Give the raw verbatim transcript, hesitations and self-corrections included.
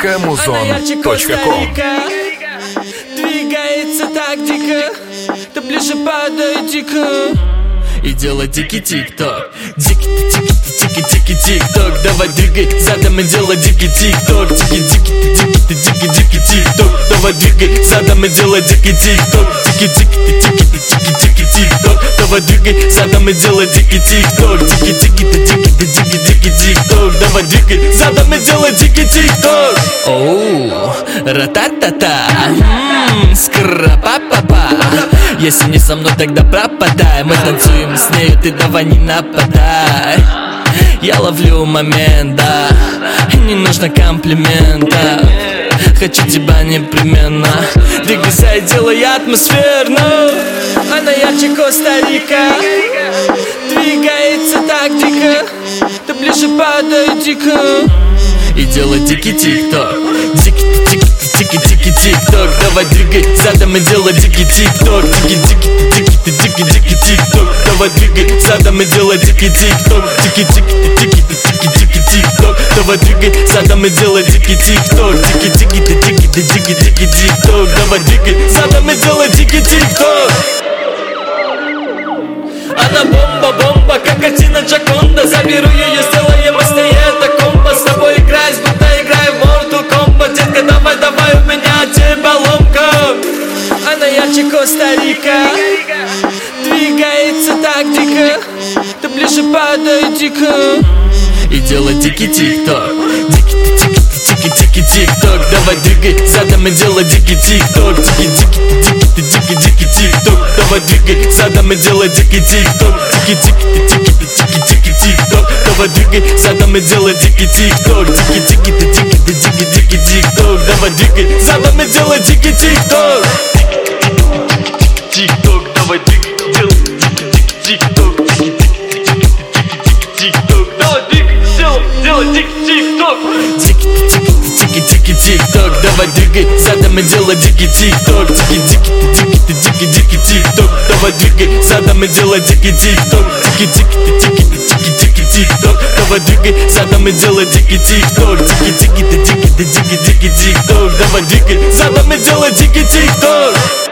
точка музон точка ком. Двигается так дико, ты ближе подойди-ка и делай дикий тик-ток. Дикий тик тики тики тик-ток. Давай двигай задом и делай дикий тик-ток. Дикий дикий дикий дикий дикий тик-ток. Давай двигай задом и делай дикий тик-ток. Дикий дикий дикий дикий дикий тик-ток. Давай двигай задом и делай дикий тик-ток. Дикий дикий дикий дикий дикий тик-ток. Давай двигай задом и делай дикий тик-ток. Оу, ра-та-та-та, скра-па-па-па. Если не со мной, тогда пропадай. Мы танцуем с нею, ты давай не нападай. Я ловлю момент, да, не нужно комплимента. Хочу тебя непременно. Двигайся и делай атмосферно. Она ярче Коста-Рика. Двигается так дико, ты ближе подойди-ка и делай дикий тик-ток. Дикий тик тики тики тик-ток. Давай двигай задом и делай дикий тик-ток. Дикий дикий дикий дикий дикий тик-ток. Давай двигай задом и делай дикий тик-ток. Дикий дикий дикий дикий дикий тик-ток. Давай двигай задом и делай дикий тик-ток. Дикий дикий дикий дикий дикий тик-ток. Давай двигай задом и делай дикий тик-ток. Она бомба-бомба, как картина Джаконда. Заберу ее, сделаем быстрее это комбо. С тобой играть, будто играю в Mortal Kombat. Детка, давай, давай, у меня тебе ломка. Она ярче Коста-Рика. Двигается так дико, ты ближе подойди-ка и делай дикий тик-ток. Дикий тики тики тик-ток. Давай двигай задом и делай дикий тик-ток. Дикий дикий дикий дикий дикий тик-ток. Давай двигай задом и делай дикий тик-ток. Дикий дикий дикий дикий дикий тик-ток. Давай двигай задом и делай дикий тик-ток. Дикий дикий дикий дикий дикий тик-ток. Давай двигай задом и делай дикий тик-ток. Тик-ток, давай двигай, делай дикий тик-ток. Тик-ток, давай двигай, делай дикий тик-ток. Дикий тики тик-ток. Давай двигай задом и делай дикий тик-ток. Дикий дикий дикий дикий дикий тик-ток. Давай двигай задом и делай дикий тик-ток. Дикий дикий дикий дикий дикий тик-ток. Давай двигай задом и делай дикий тик-ток. Дикий дикий дикий дикий дикий тик-ток. Давай двигай задом и делай дикий тик-ток.